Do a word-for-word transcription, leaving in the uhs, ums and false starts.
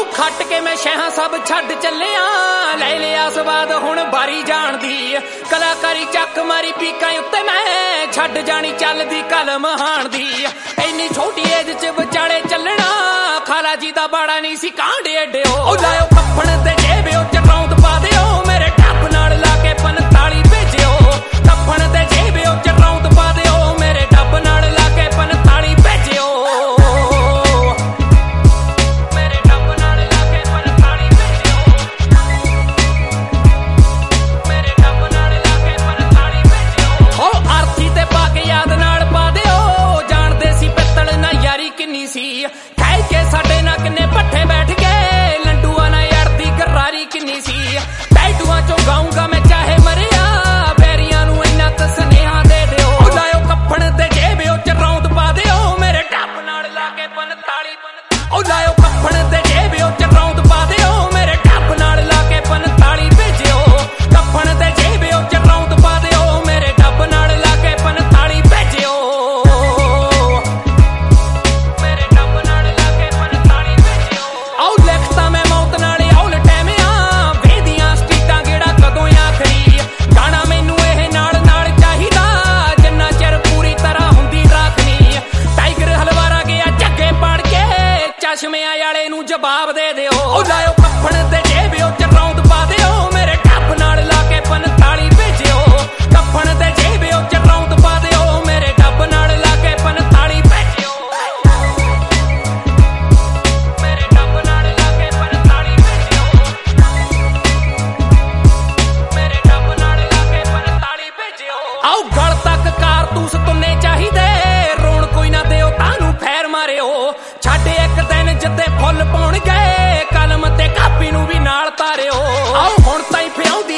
ਆਓ ਖੱਟ ਕੇ ਮੈਂ ਸ਼ਹਿਆਂ ਸਭ ਛੱਡ ਚੱਲਿਆ ਲੈ ਲਿਆ ਸਵਾਦ ਹੁਣ ਬਾਰੀ ਜਾਣ ਦੀ ਕਲਾਕਾਰੀ ਚੱਕ ਮਾਰੀ ਪੀਕਾਂ ਉੱਤੇ ਮੈਂ ਛੱਡ ਜਾਣੀ ਚੱਲਦੀ ਕਲਮ ਹਾਣ ਦੀ ਇੰਨੀ ਛੋਟੀ ਏਜ ਚ ਵਿਚਾਲੇ ਚੱਲਣਾ ਖਾਲਾ ਜੀ ਦਾ ਬਾੜਾ ਨਹੀਂ ਸੀ ਕਾਂਡੇ ਏਡੇ ਉਹ ਲਾਇਓ ਕੱਫਣ ਤੇ ਜੇਬਿਓ ਚ ਰੌਂਦ ਪਾ ਦਿਓ ਮੇਰੇ ਟੱਪ ਨਾਲ ਲਾ ਕੇ ਪੰਤਾਲੀ ਭੇਜਿਓ ਕੱਫਣ ਤੇ ਜੇਬਿਓ ਚ ਰੌਂਦ ਪਾ ਦਿਓ ਮੇਰੇ ਟੱਪ ਨਾਲ ਲਾ ਕੇ ਪੰਤਾਲੀ ਭੇਜਿਓ ਮੇਰੇ ਟੱਪ ਨਾਲ ਲਾ ਕੇ ਪੰਤਾਲੀ ਭੇਜਿਓ ਮੇਰੇ ਟੱਪ ਨਾਲ ਲਾ ਕੇ ਪੰਤਾਲੀ ਭੇਜਿਓ ਉਹ ਆਰਥੀ ਤੇ ਪਾ ਕੇ ਯਾਦ ਨਾਲ ਪਾ ਦਿਓ ਜਾਣਦੇ ਸੀ ਪਿੱਤਲ ਨਾ ਯਾਰੀ ਕਿੰਨੀ ਸੀ ਕਹਿ ਕੇ ਸਾਡੇ ਨਾਲ ਕਿੰਨੇ ਪੱਠੇ ਬੈਠ ਗਏ ਲੰਡੂਆਂ ਨਾਲ ਯਾਰ ਦੀ ਗਰਾਰੀ ਕਿੰਨੀ ਸੀ ਟੈਟੂਆਂ ਚੋਂ ਗਾਉਂਗਾ ਮੈਂ ਚਾਹੇ ਮਰਿਆ ਬੈਰੀਆਂ ਨੂੰ ਇੰਨਾ ਕੁ ਸੁਨੇਹਾ ਦੇ ਦਿਓ ਲਾਇਓ ਕੱਫਣ ਤੇ ਜੇਬਿਓ ਚ ਰੌਂਦ ਪਾ ਦਿਓ ਮੇਰੇ ਟੱਪ ਨਾਲ ਲਾ ਕੇ ਪੰਤਾਲੀ ਉਹ ਲਾਇਓ ਕੱਫਣ ਤੇ ਜੇਬਿਓ ਚ ਰੌਂਦ ਪਾ ਦਿਓ ਮੇਰੇ ਟੱਪ ਨਾਲ ਲਾ ਕੇ ਪੰਤਾਲੀ ਭੇਜਿਓ ਕੱਫਣ ਤੇ ਜੇਬਿਓ ਚ ਰੌਂਦ ਪਾ ਦਿਓ ਮੇਰੇ ਟੱਪ ਨਾਲ ਲਾ ਕੇ ਪੰਤਾਲੀ ਭੇਜਿਓ ਮੇਰੇ ਟੱਪ ਨਾਲ ਲਾ ਕੇ ਪੰਤਾਲੀ ਭੇਜਿਓ ਆਓ ਲਿਖਤਾ ਮੈਂ ਮੌਤ ਨਾਲ ਔਲ ਟੈਮਿਆਂ ਵੇਦੀਆਂ ਸਟੀਕਾਂ ਗੇੜਾ ਕਦੋਂ ਆਖਰੀ ਗਾਣਾ ਮੈਨੂੰ ਇਹ ਨਾਲ ਨਾਲ ਚਾਹੀਦਾ ਜਿੰਨਾ ਚਿਰ ਪੂਰੀ ਤਰ੍ਹਾਂ ਹੁੰਦੀ ਰਾਖਨੀ ਟਾਈਗਰ ਹਲਵਾਰਾ ਗਿਆ ਜੱਗੇ ਪੜ ਕੇ ਚਸ਼ਮਿਆਂ ਵਾਲੇ ਨੂੰ ਜਵਾਬ ਦੇ ਦਿਓ ਉਹ ਲਾਇਓ ਕੱਫਣ ਤੇ ਜੇਬਿਓ ਚ ਰੌਂਦ ਪਾ ਦਿਓ ਮੇਰੇ ਟੱਪ ਨਾਲ ਲਾ ਕੇ ਪੰਤਾਲੀ ਭੇਜਿਓ ਕੱਫਣ ਤੇ ਜੇਬਿਓ ਚ ਰੌਂਦ ਪਾ ਦਿਓ ਮੇਰੇ ਟੱਪ ਨਾਲ ਲਾ ਕੇ ਪੰਤਾਲੀ ਭੇਜਿਓ ਮੇਰੇ ਟੱਪ ਨਾਲ ਲਾ ਕੇ ਪੰਤਾਲੀ ਭੇਜਿਓ ਮੇਰੇ ਟੱਪ ਨਾਲ ਲਾ ਕੇ ਪੰਤਾਲੀ ਭੇਜਿਓ ਆਓ ਗਲ ਤੱਕ ਕਾਰਤੂਸ ਤੁੰਨੇ ਚਾਹੀਦੇ ਰੋਣ ਕੋਈ ਨਾ ਦਿਓ ਤਾਨੂੰ ਫੈਰ ਮਾਰਿਓ ਛੱਡ ਇੱਕ ਦਿਨ ਜਿੱਤੇ ਫੁੱਲ ਪਾਉਣ ਗਏ ਕਲਮ ਤੇ ਕਾਪੀ ਨੂੰ ਵੀ ਨਾਲ ਤਾਰਿਓ ਆਓ ਹੁਣ ਤਾਈਂ ਫਿਆਉਂਦੀ